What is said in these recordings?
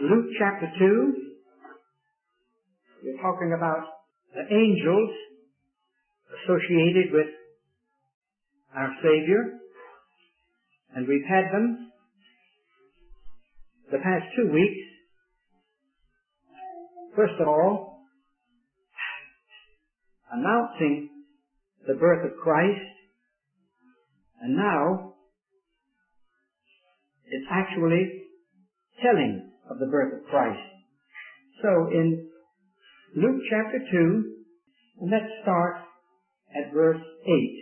Luke chapter 2, we're talking about the angels associated with our Savior, and we've had them the past 2 weeks. First of all, announcing the birth of Christ, and now it's actually telling of the birth of Christ. So in Luke chapter 2, let's start at verse 8.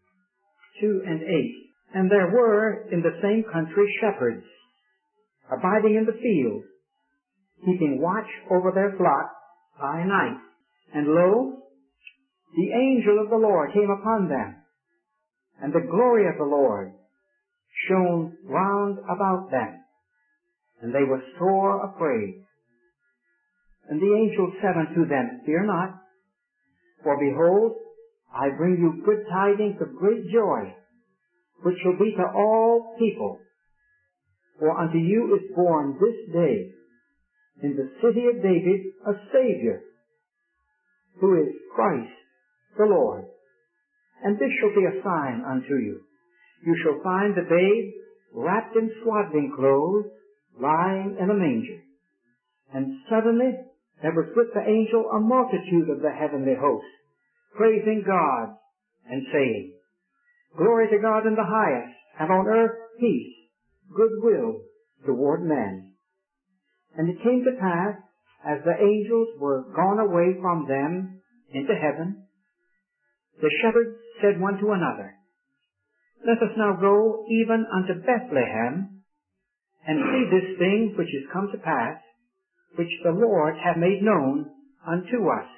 2 and 8. And there were in the same country shepherds, abiding in the field, keeping watch over their flock by night. And lo, the angel of the Lord came upon them, and the glory of the Lord shone round about them, and they were sore afraid. And the angel said unto them, Fear not, for behold, I bring you good tidings of great joy, which shall be to all people. For unto you is born this day in the city of David a Savior, who is Christ the Lord. And this shall be a sign unto you. You shall find the babe wrapped in swaddling clothes, lying in a manger. And suddenly there was with the angel a multitude of the heavenly host, praising God and saying, Glory to God in the highest, and on earth peace, goodwill toward men. And it came to pass, as the angels were gone away from them into heaven, the shepherds said one to another, Let us now go even unto Bethlehem, and see this thing which is come to pass, which the Lord hath made known unto us.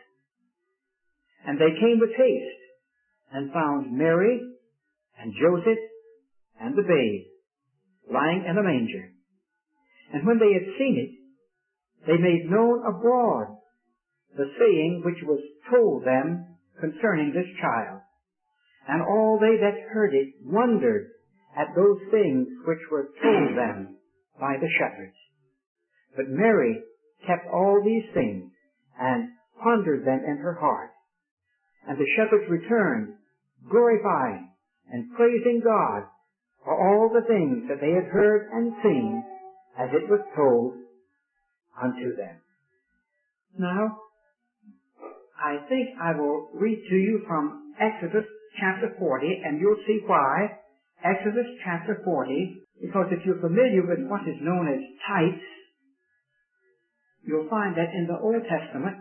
And they came with haste, and found Mary, and Joseph, and the babe, lying in a manger. And when they had seen it, they made known abroad the saying which was told them concerning this child. And all they that heard it wondered at those things which were told them by the shepherds. But Mary kept all these things, and pondered them in her heart. And the shepherds returned, glorifying and praising God for all the things that they had heard and seen, as it was told unto them. Now, I think I will read to you from Exodus chapter 40, and you'll see why. Exodus chapter 40, because if you're familiar with what is known as types, you'll find that in the Old Testament,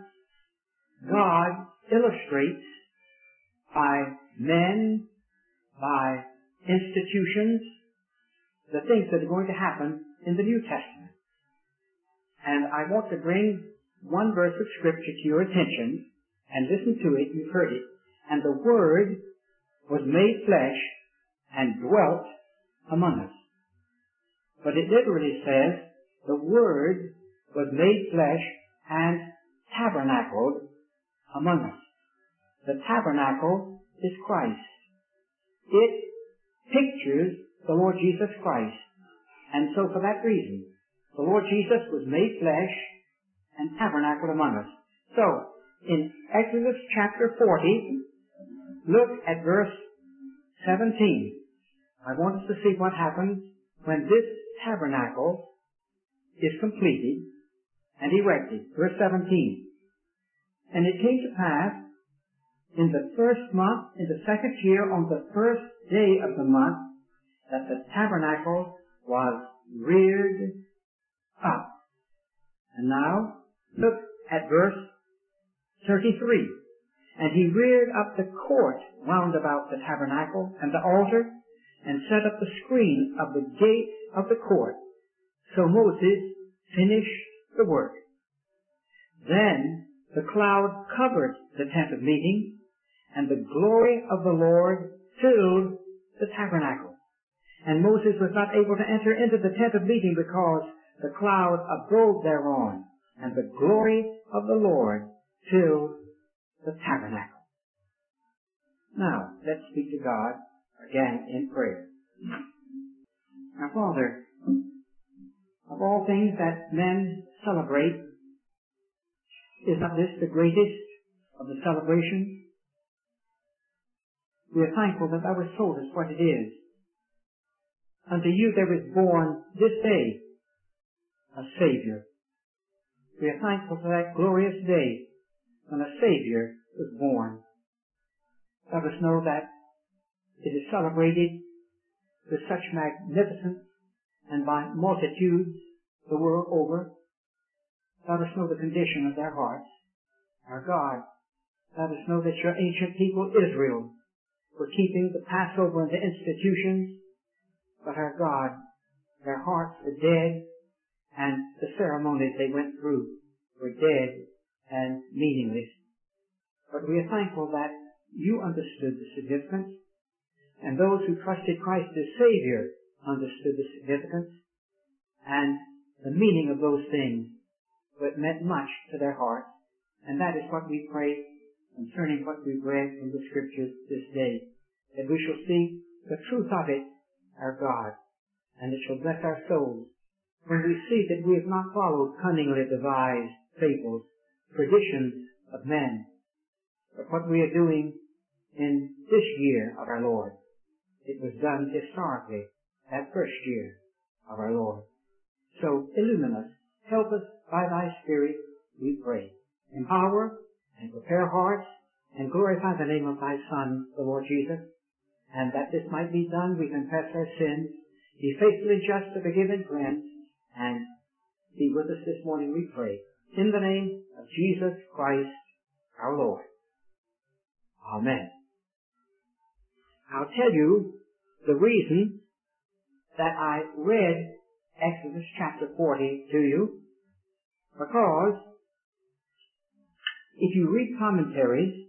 God illustrates by men, by institutions, the things that are going to happen in the New Testament. And I want to bring one verse of Scripture to your attention, and listen to it. You've heard it. And the Word was made flesh and dwelt among us. But it literally says, the Word was made flesh and tabernacled among us. The tabernacle is Christ. It pictures the Lord Jesus Christ. And so for that reason, the Lord Jesus was made flesh and tabernacled among us. So, in Exodus chapter 40, look at verse 17. I want us to see what happens when this tabernacle is completed and erected. Verse 17. And it came to pass, in the first month, in the second year, on the first day of the month, that the tabernacle was reared up. And now, look at verse 33. And he reared up the court round about the tabernacle and the altar, and set up the screen of the gate of the court. So Moses finished the work. Then the cloud covered the tent of meeting, and the glory of the Lord filled the tabernacle. And Moses was not able to enter into the tent of meeting because the cloud abode thereon, and the glory of the Lord filled the tabernacle. Now, let's speak to God again in prayer. Now, Father, Of all things that men celebrate, is not this the greatest of the celebrations? We are thankful that thou hast told us what it is. Unto you there is born this day a Savior. We are thankful for that glorious day when a Savior was born. Let us know that it is celebrated with such magnificence and by multitudes the world over. Let us know the condition of their hearts. Our God, let us know that your ancient people Israel were keeping the Passover and the institutions, but our God, their hearts were dead, and the ceremonies they went through were dead and meaningless. But we are thankful that you understood the significance, and those who trusted Christ as Savior understood the significance and the meaning of those things, but meant much to their hearts. And that is what we pray concerning what we've read in the Scriptures this day, that we shall see the truth of it, our God, and it shall bless our souls when we see that we have not followed cunningly devised fables, traditions of men, but what we are doing in this year of our Lord. It was done historically, that first year of our Lord. So illumine us, help us by thy Spirit, we pray. Empower and prepare hearts and glorify the name of thy Son, the Lord Jesus. And that this might be done, we confess our sins, be faithfully just to forgive and cleanse, and be with us this morning, we pray. In the name of Jesus Christ, our Lord. Amen. I'll tell you the reason that I read Exodus chapter 40 to you, because if you read commentaries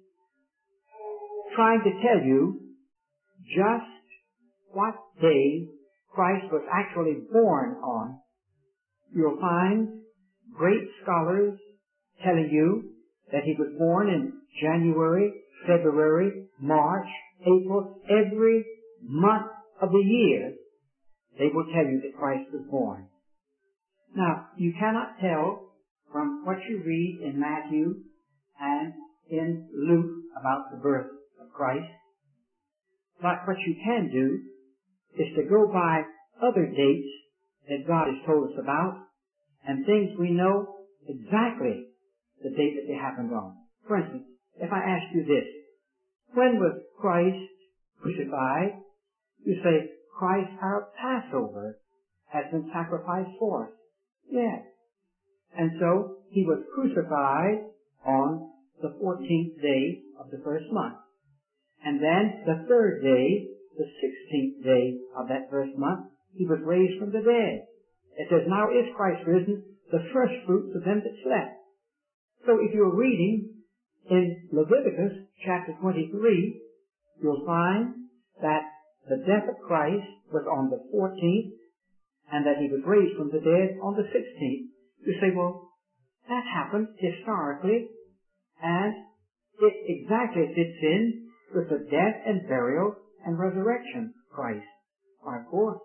trying to tell you just what day Christ was actually born on, you'll find great scholars telling you that he was born in January, February, March, April, every month of the year. They will tell you that Christ was born. Now, you cannot tell from what you read in Matthew and in Luke about the birth of Christ. But what you can do is to go by other dates that God has told us about and things we know exactly the date that they happened on. For instance, if I ask you this, when was Christ crucified? You say, Christ, our Passover, has been sacrificed for us. Yes. And so, he was crucified on the 14th day of the first month. And then, the third day, the 16th day of that first month, he was raised from the dead. It says, now is Christ risen, the first fruits of them that slept. So if you're reading in Leviticus chapter 23, you'll find that the death of Christ was on the 14th and that he was raised from the dead on the 16th. You say, well, that happened historically and it exactly fits in with the death and burial and resurrection of Christ. Why, of course.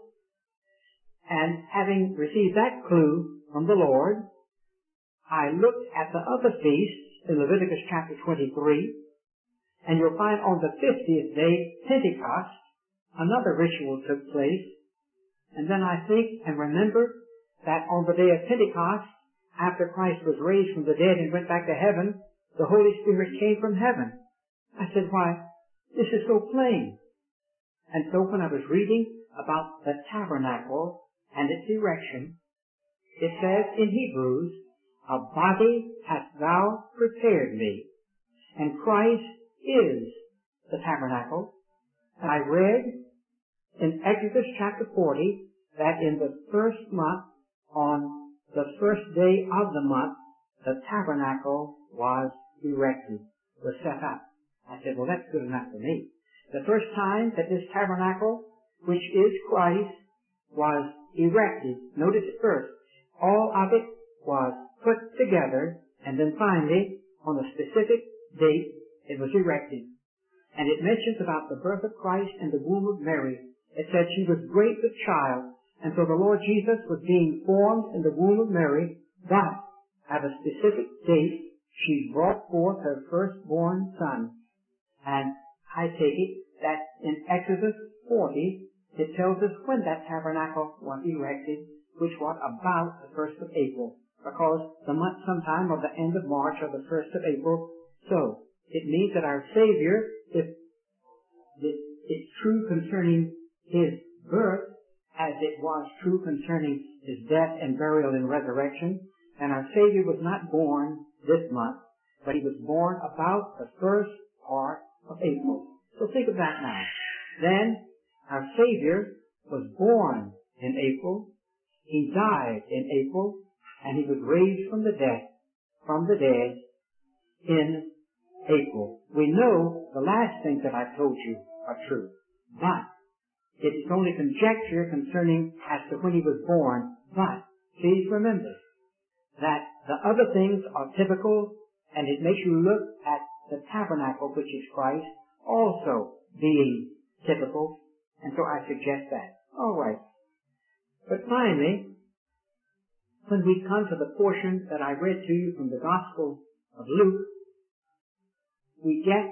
And having received that clue from the Lord, I looked at the other feasts in Leviticus chapter 23, and you'll find on the 50th day, Pentecost, another ritual took place. And then I think and remember that on the day of Pentecost, after Christ was raised from the dead and went back to heaven, the Holy Spirit came from heaven. I said, why, this is so plain. And so when I was reading about the tabernacle and its erection, it says in Hebrews, a body hast thou prepared me, and Christ is the tabernacle. And I read in Exodus chapter 40 that in the first month, on the first day of the month, the tabernacle was erected, was set up. I said, well, that's good enough for me. The first time that this tabernacle, which is Christ, was erected, notice it first, all of it was put together, and then finally, on a specific date, it was erected. And it mentions about the birth of Christ in the womb of Mary. It said she was great with child, And so the Lord Jesus was being formed in the womb of Mary, but at a specific date, she brought forth her firstborn son. And I take it that in Exodus 40, it tells us when that tabernacle was erected, which was about the 1st of April, because the month sometime of the end of March or the 1st of April. So, it means that our Savior, if it's true concerning His birth, as it was true concerning His death and burial and resurrection, and our Savior was not born this month, but He was born about the first part of April. So think of that now. Then, our Savior was born in April, He died in April, and He was raised from the dead in April. We know the last things that I've told you are true, but it is only conjecture concerning as to when He was born. But please remember that the other things are typical, and it makes you look at the tabernacle, which is Christ, also being typical, and so I suggest that. All right. But finally, when we come to the portion that I read to you from the Gospel of Luke, we get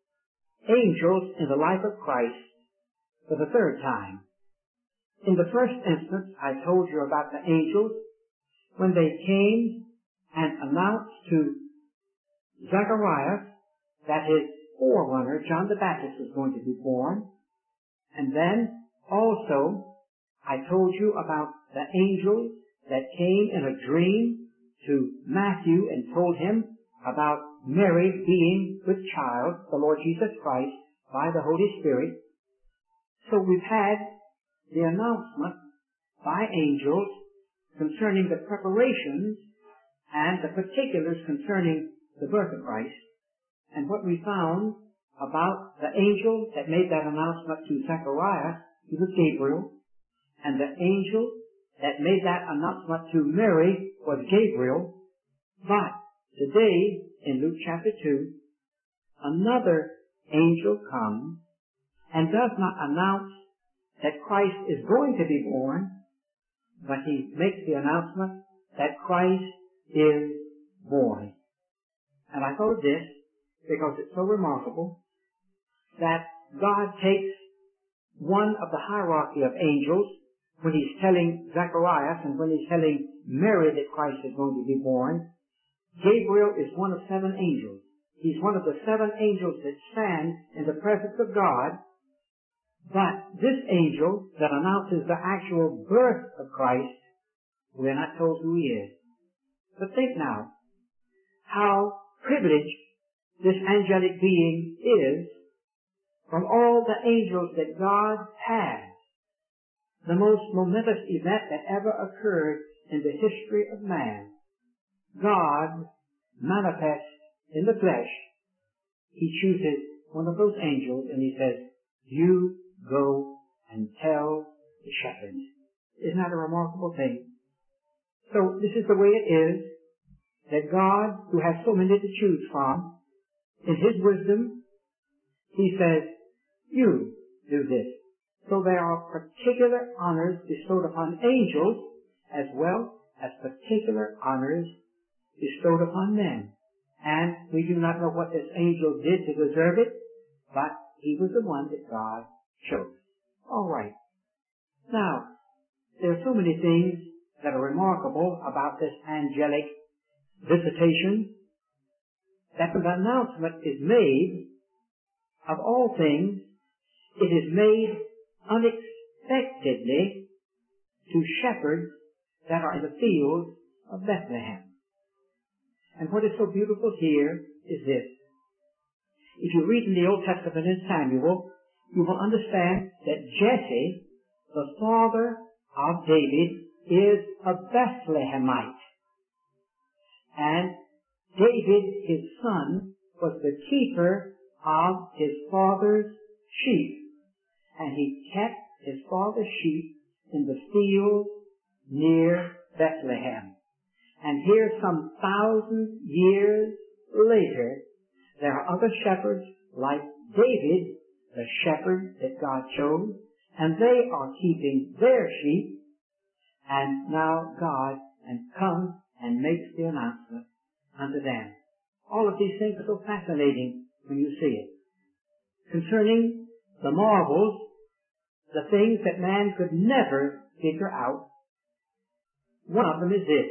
angels in the life of Christ for the third time. In the first instance, I told you about the angels when they came and announced to Zechariah that his forerunner, John the Baptist, was going to be born. And then also, I told you about the angels that came in a dream to Matthew and told him about Mary being with child, the Lord Jesus Christ, by the Holy Spirit. So we've had the announcement by angels concerning the preparations and the particulars concerning the birth of Christ. And what we found about the angel that made that announcement to Zechariah, he was Gabriel. And the angel that made that announcement to Mary was Gabriel. But today, in Luke chapter 2, another angel comes and does not announce that Christ is going to be born, but he makes the announcement that Christ is born. And I thought of this because it's so remarkable that God takes one of the hierarchy of angels when He's telling Zacharias and when He's telling Mary that Christ is going to be born. Gabriel is one of 7 angels. He's one of the 7 angels that stand in the presence of God. But this angel that announces the actual birth of Christ, we're not told who he is. But think now how privileged this angelic being is from all the angels that God has. The most momentous event that ever occurred in the history of man. God manifests in the flesh. He chooses one of those angels and He says, "You go and tell the shepherds." Isn't that a remarkable thing? So this is the way it is that God, who has so many to choose from, in His wisdom, He says, "You do this." So there are particular honors bestowed upon angels as well as particular honors bestowed upon men. And we do not know what this angel did to deserve it, but he was the one that God chose. All right. Now, there are so many things that are remarkable about this angelic visitation that when the announcement is made, of all things, it is made unexpectedly to shepherds that are in the fields of Bethlehem. And what is so beautiful here is this. If you read in the Old Testament in Samuel, you will understand that Jesse, the father of David, is a Bethlehemite. And David, his son, was the keeper of his father's sheep. And he kept his father's sheep in the field near Bethlehem. And here, some 1,000 years later, there are other shepherds like David, the shepherd that God chose, and they are keeping their sheep And now God comes and makes the announcement unto them. All of these things are so fascinating when you see it. Concerning the marvels, the things that man could never figure out, one of them is this.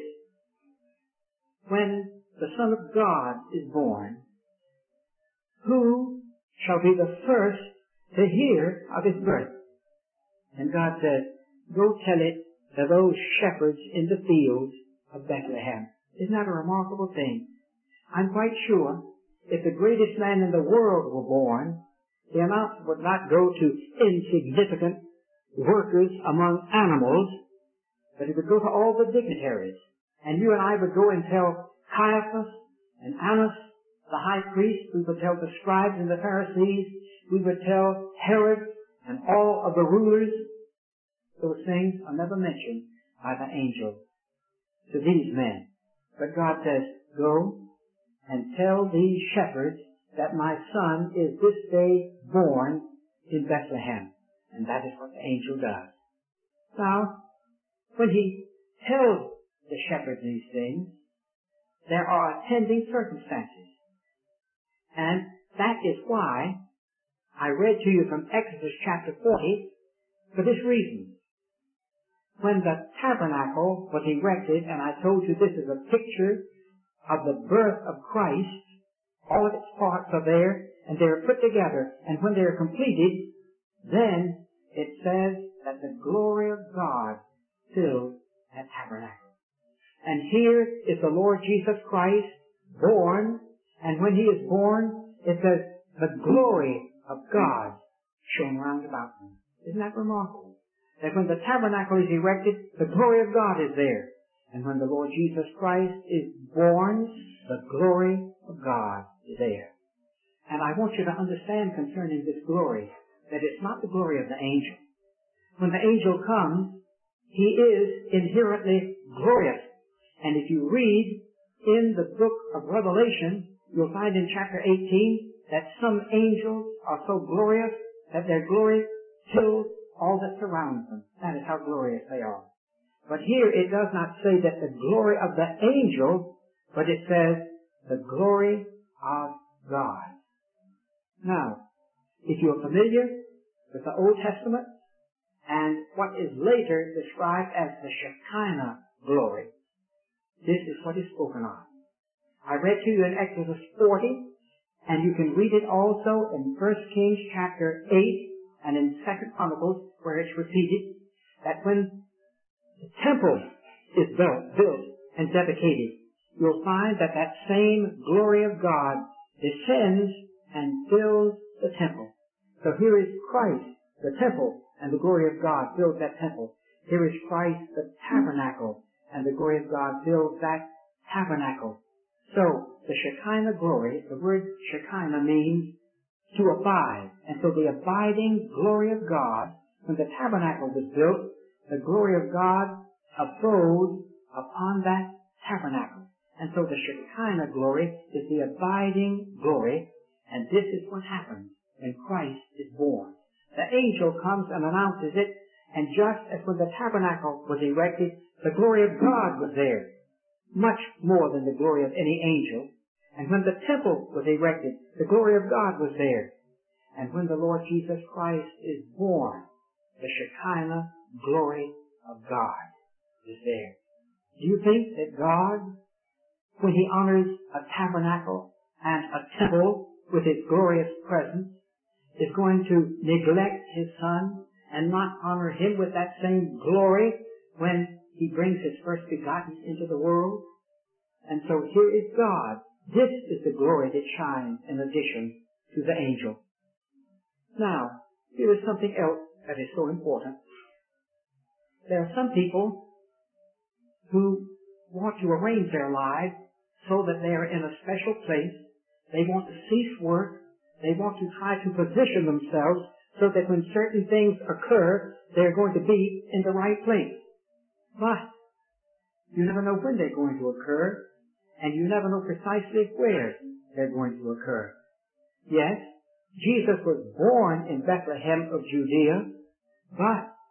When the Son of God is born, who shall be the first to hear of his birth? And God said, go tell it to those shepherds in the fields of Bethlehem. Isn't that a remarkable thing? I'm quite sure if the greatest man in the world were born, the announcement would not go to insignificant workers among animals, but it would go to all the dignitaries. And you and I would go and tell Caiaphas and Annas, the high priest. We would tell the scribes and the Pharisees. We would tell Herod and all of the rulers. Those things are never mentioned by the angel to these men. But God says, go and tell these shepherds that my son is this day born in Bethlehem. And that is what the angel does. Now, when he tells the shepherds these things, there are attending circumstances. And that is why I read to you from Exodus chapter 40 for this reason. When the tabernacle was erected, and I told you this is a picture of the birth of Christ, all of its parts are there, and they are put together, and when they are completed, then it says that the glory of God filled that tabernacle. And here is the Lord Jesus Christ born, and when he is born, it says the glory of God shone round about him. Isn't that remarkable? That when the tabernacle is erected, the glory of God is there. And when the Lord Jesus Christ is born, the glory of God is there. And I want you to understand concerning this glory, that it's not the glory of the angel. When the angel comes, he is inherently glorious. And if you read in the book of Revelation, you'll find in chapter 18 that some angels are so glorious that their glory fills all that surrounds them. That is how glorious they are. But here it does not say that the glory of the angel, but it says the glory of God. Now, if you're familiar with the Old Testament and what is later described as the Shekinah glory, this is what is spoken of. I read to you in Exodus 40, and you can read it also in 1 Kings chapter 8 and in 2 Chronicles, where it's repeated, that when the temple is built and dedicated, you'll find that that same glory of God descends and fills the temple. So here is Christ, the temple, and the glory of God fills that temple. Here is Christ, the tabernacle, and the glory of God fills that tabernacle. So, the Shekinah glory, the word Shekinah means to abide. And so the abiding glory of God, when the tabernacle was built, the glory of God abode upon that tabernacle. And so the Shekinah glory is the abiding glory, and this is what happens when Christ is born. The angel comes and announces it, and just as when the tabernacle was erected, the glory of God was there, much more than the glory of any angel. And when the temple was erected, the glory of God was there. And when the Lord Jesus Christ is born, the Shekinah glory of God is there. Do you think that God, when he honors a tabernacle and a temple with his glorious presence, is going to neglect his Son and not honor him with that same glory when he brings his first begotten into the world? And so here is God. This is the glory that shines in addition to the angel. Now, here is something else that is so important. There are some people who want to arrange their lives so that they are in a special place. They want to cease work. They want to try to position themselves so that when certain things occur, they're going to be in the right place. But you never know when they're going to occur, and you never know precisely where they're going to occur. Yes, Jesus was born in Bethlehem of Judea, but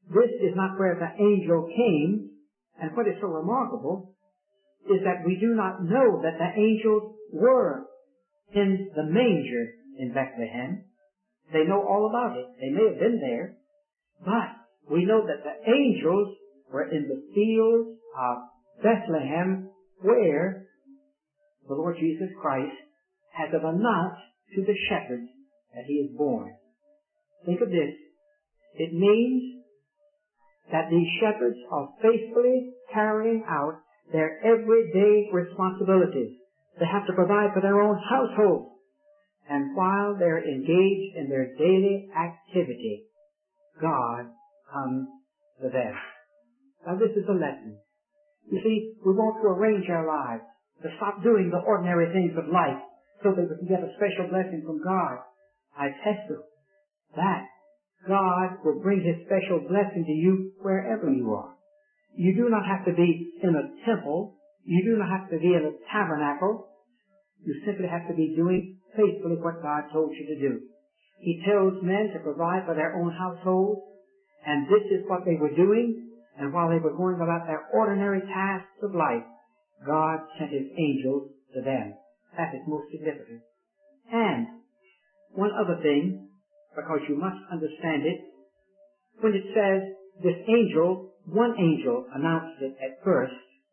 this is not where the angel came. And what is so remarkable is that we do not know that the angels were in the manger in Bethlehem. They know all about it. They may have been there, but we know that the angels were in the fields of Bethlehem, where the Lord Jesus Christ has announced to the shepherds that he is born. Think of this. It means that these shepherds are faithfully carrying out their everyday responsibilities. They have to provide for their own household. And while they're engaged in their daily activity, God comes to them. Now this is a lesson. You see, we want to arrange our lives to stop doing the ordinary things of life so that we can get a special blessing from God. I testify that God will bring his special blessing to you wherever you are. You do not have to be in a temple. You do not have to be in a tabernacle. You simply have to be doing faithfully what God told you to do. He tells men to provide for their own household, and this is what they were doing. And while they were going about their ordinary tasks of life, God sent his angels to them. That is most significant. And one other thing, because you must understand it, when it says this angel, one angel announced it at first,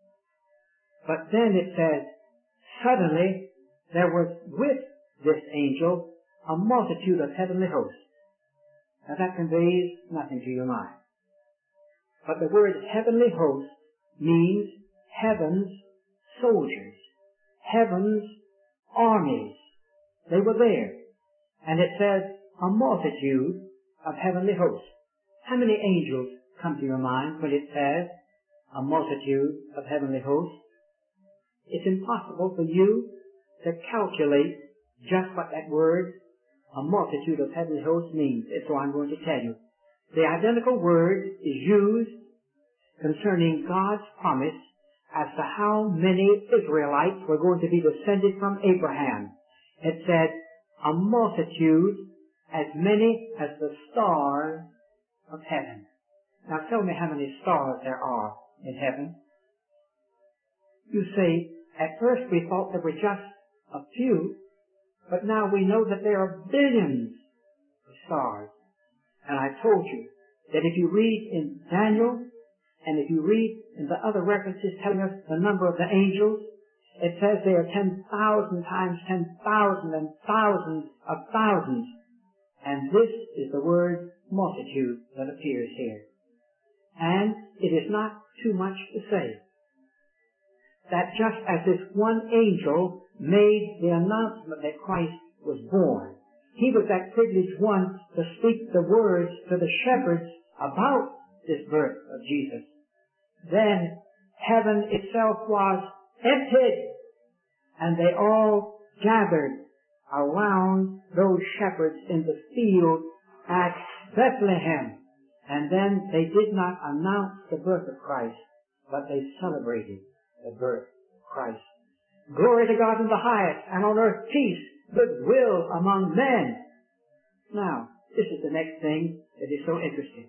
but then it says, suddenly there was with this angel a multitude of heavenly hosts. Now that conveys nothing to your mind. But the word heavenly host means heaven's soldiers, heaven's armies. They were there. And it says a multitude of heavenly hosts. How many angels come to your mind when it says a multitude of heavenly hosts? It's impossible for you to calculate just what that word, a multitude of heavenly hosts, means. And so I'm going to tell you. The identical word is used concerning God's promise as to how many Israelites were going to be descended from Abraham. It said, a multitude as many as the stars of heaven. Now tell me how many stars there are in heaven. You say, at first we thought there were just a few, but now we know that there are billions of stars. And I told you that if you read in Daniel, and if you read in the other references telling us the number of the angels, it says they are 10,000 times 10,000 and thousands of thousands. And this is the word multitude that appears here. And it is not too much to say that just as this one angel made the announcement that Christ was born, he was that privileged one to speak the words to the shepherds about this birth of Jesus. Then heaven itself was emptied, and they all gathered around those shepherds in the field at Bethlehem. And then they did not announce the birth of Christ, but they celebrated the birth of Christ. Glory to God in the highest, and on earth peace, goodwill among men. Now, this is the next thing that is so interesting.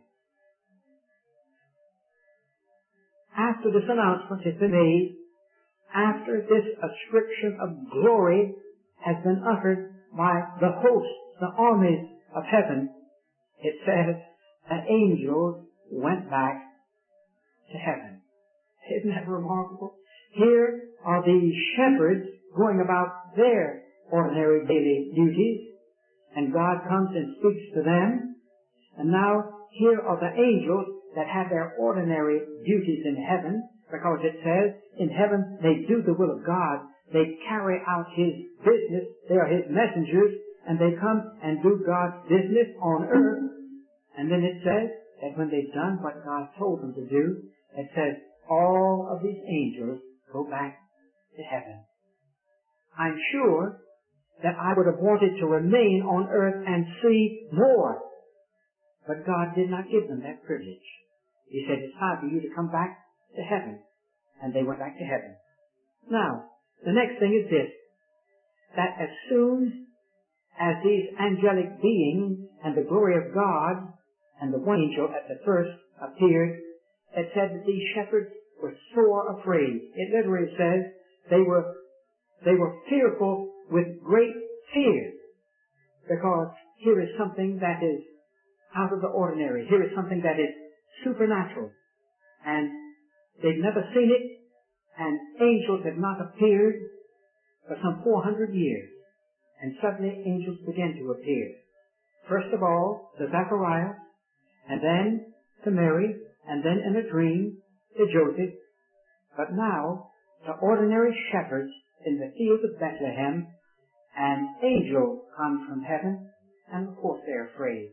After this announcement has been made, after this ascription of glory has been uttered by the hosts, the armies of heaven, it says that angels went back to heaven. Isn't that remarkable? Here are these shepherds going about their ordinary daily duties, and God comes and speaks to them. And now here are the angels that have their ordinary duties in heaven, because it says in heaven they do the will of God. They carry out his business. They are his messengers, and they come and do God's business on earth. And then it says that when they've done what God told them to do, it says all of these angels go back to heaven. I'm sure that I would have wanted to remain on earth and see more, but God did not give them that privilege. He said, it's time for you to come back to heaven. And they went back to heaven. Now, the next thing is this, that as soon as these angelic beings and the glory of God and the one angel at the first appeared, it said that these shepherds were sore afraid. It literally says they were fearful with great fear, because here is something that is out of the ordinary. Here is something that is supernatural. And they've never seen it, and angels have not appeared for some 400 years. And suddenly angels began to appear. First of all, to Zechariah, and then to Mary, and then in a dream to Joseph. But now, to ordinary shepherds in the fields of Bethlehem, an angel comes from heaven, and of course they're afraid.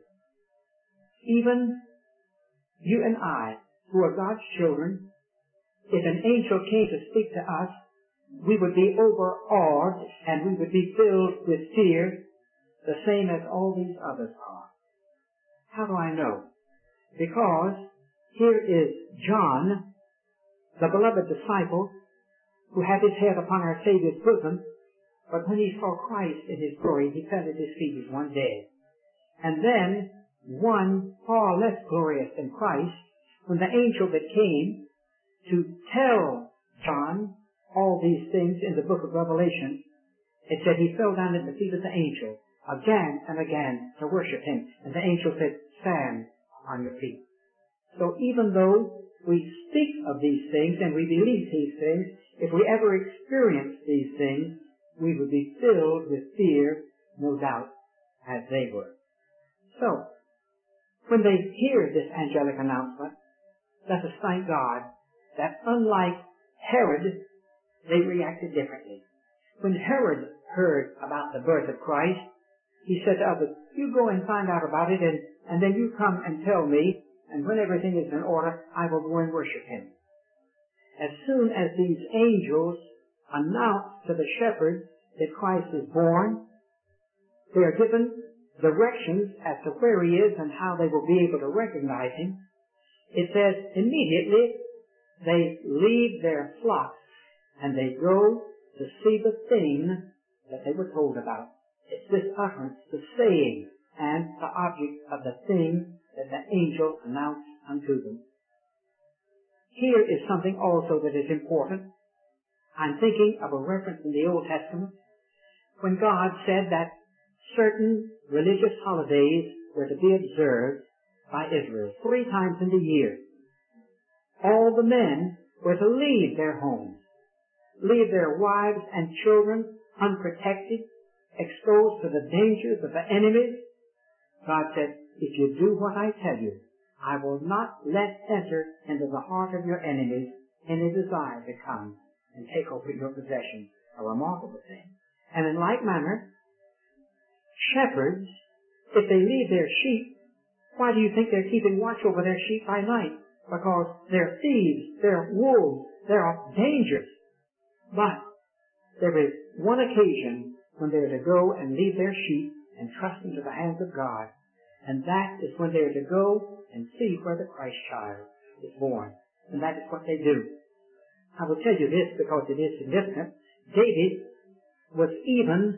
Even you and I, who are God's children, if an angel came to speak to us, we would be overawed and we would be filled with fear, the same as all these others are. How do I know? Because here is John, the beloved disciple, who had his head upon our Savior's bosom, but when he saw Christ in his glory, he fell at his feet as one dead. And then, one far less glorious than Christ, when the angel that came to tell John all these things in the book of Revelation, it said he fell down at the feet of the angel again and again to worship him. And the angel said, stand on your feet. So even though we speak of these things and we believe these things, if we ever experience these things, we would be filled with fear, no doubt, as they were. So, when they hear this angelic announcement, let us thank God that unlike Herod, they reacted differently. When Herod heard about the birth of Christ, he said to others, you go and find out about it, and then you come and tell me, and when everything is in order, I will go and worship him. As soon as these angels announce to the shepherds that Christ is born, they are given directions as to where he is and how they will be able to recognize him. It says immediately they leave their flocks and they go to see the thing that they were told about. It's this utterance, the saying, and the object of the thing that the angel announced unto them. Here is something also that is important. I'm thinking of a reference in the Old Testament when God said that certain religious holidays were to be observed by Israel 3 times in the year. All the men were to leave their homes, leave their wives and children unprotected, exposed to the dangers of the enemies. God said, if you do what I tell you, I will not let enter into the heart of your enemies any desire to come and take over your possessions. A remarkable thing. And in like manner, shepherds, if they leave their sheep, why do you think they're keeping watch over their sheep by night? Because they're thieves, they're wolves, they're dangerous. But there is one occasion when they're to go and leave their sheep and trust into the hands of God. And that is when they're to go and see where the Christ child is born. And that is what they do. I will tell you this because it is significant. David was even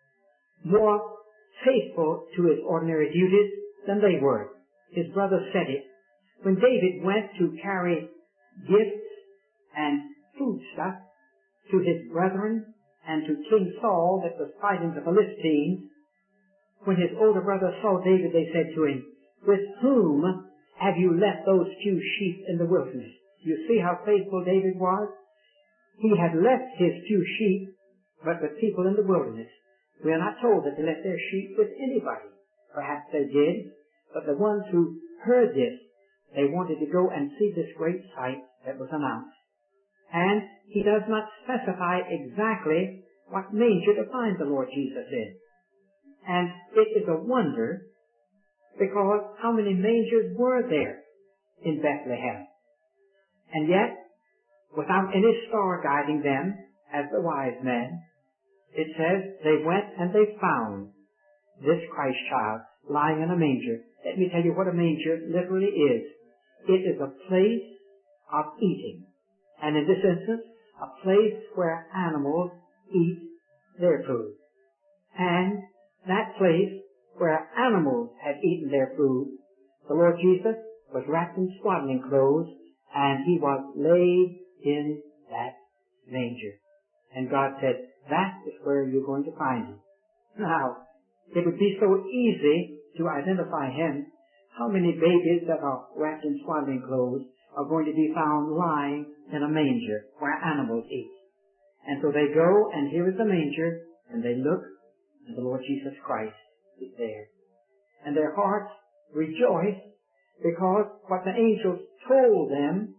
more faithful to his ordinary duties than they were. His brother said it. When David went to carry gifts and foodstuff to his brethren and to King Saul that was fighting the Philistines, when his older brother saw David, they said to him, with whom have you left those few sheep in the wilderness? You see how faithful David was? He had left his few sheep, but with people in the wilderness. We are not told that they left their sheep with anybody. Perhaps they did, but the ones who heard this, they wanted to go and see this great sight that was announced. And he does not specify exactly what manger to find the Lord Jesus in. And it is a wonder, because how many mangers were there in Bethlehem? And yet, without any star guiding them, as the wise men, it says they went and they found this Christ child lying in a manger. Let me tell you what a manger literally is. It is a place of eating. And in this instance, a place where animals eat their food. And that place where animals had eaten their food, the Lord Jesus was wrapped in swaddling clothes, and he was laid in that manger. And God said, that is where you're going to find him. Now, it would be so easy to identify him. How many babies that are wrapped in swaddling clothes are going to be found lying in a manger where animals eat? And so they go, and here is the manger, and they look, and the Lord Jesus Christ is there. And their hearts rejoice because what the angels told them,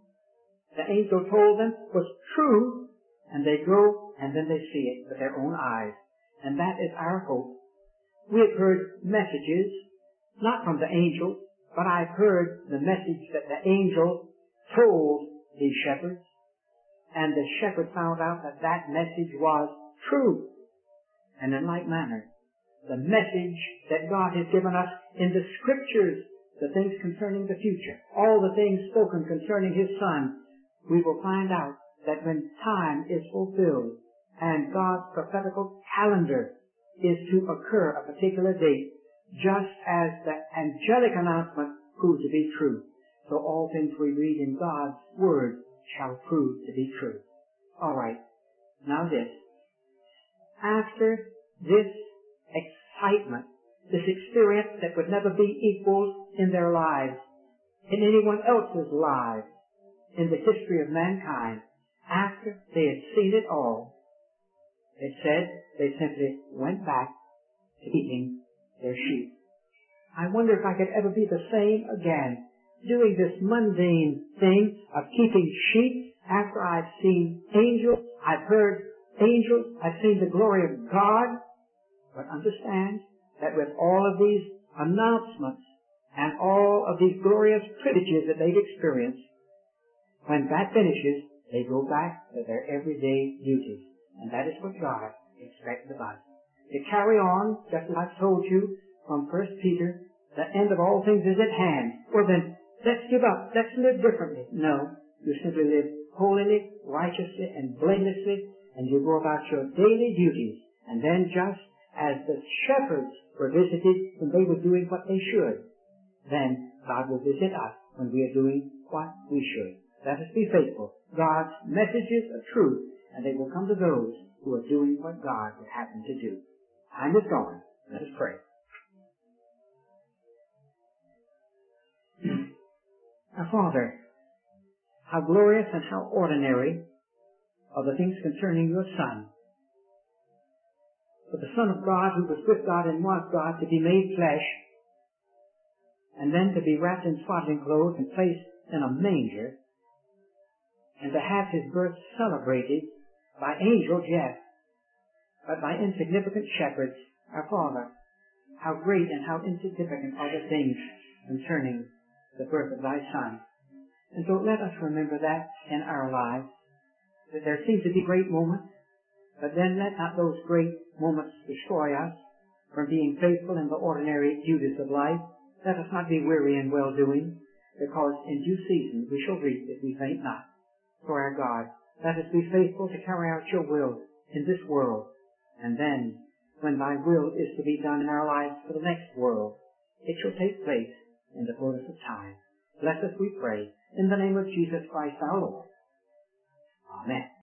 was true, and they go, and then they see it with their own eyes. And that is our hope. We have heard messages, not from the angels, but I've heard the message that the angel told these shepherds, and the shepherd found out that that message was true. And in like manner, the message that God has given us in the Scriptures, the things concerning the future, all the things spoken concerning His Son, we will find out that when time is fulfilled and God's prophetical calendar is to occur a particular date, just as the angelic announcement proved to be true, so all things we read in God's Word shall prove to be true. All right. Now this. After this excitement, this experience that would never be equaled in their lives, in anyone else's lives, in the history of mankind, after they had seen it all, it said they simply went back to eating their sheep. I wonder if I could ever be the same again, doing this mundane thing of keeping sheep after I've seen angels, I've heard angels, I've seen the glory of God. But understand that with all of these announcements and all of these glorious privileges that they've experienced, when that finishes, they go back to their everyday duties. And that is what God expects of us. To carry on, just as I've told you from 1 Peter, the end of all things is at hand. Well then, let's give up. Let's live differently. No, you simply live holily, righteously, and blamelessly, and you go about your daily duties. And then just as the shepherds were visited when they were doing what they should, then God will visit us when we are doing what we should. Let us be faithful. God's messages are true, and they will come to those who are doing what God would have them to do. Time is gone. Let us pray. Our Father, how glorious and how ordinary are the things concerning your Son. For the Son of God, who was with God and was God, to be made flesh, and then to be wrapped in swaddling clothes and placed in a manger, and to have his birth celebrated by angels, yes, but by insignificant shepherds. Our Father, how great and how insignificant are the things concerning the birth of thy Son. And so let us remember that in our lives, that there seem to be great moments, but then let not those great moments destroy us from being faithful in the ordinary duties of life. Let us not be weary in well-doing, because in due season we shall reap if we faint not. For our God, let us be faithful to carry out your will in this world, and then, when thy will is to be done in our lives for the next world, it shall take place in the fullness of time. Bless us, we pray, in the name of Jesus Christ our Lord. Amen.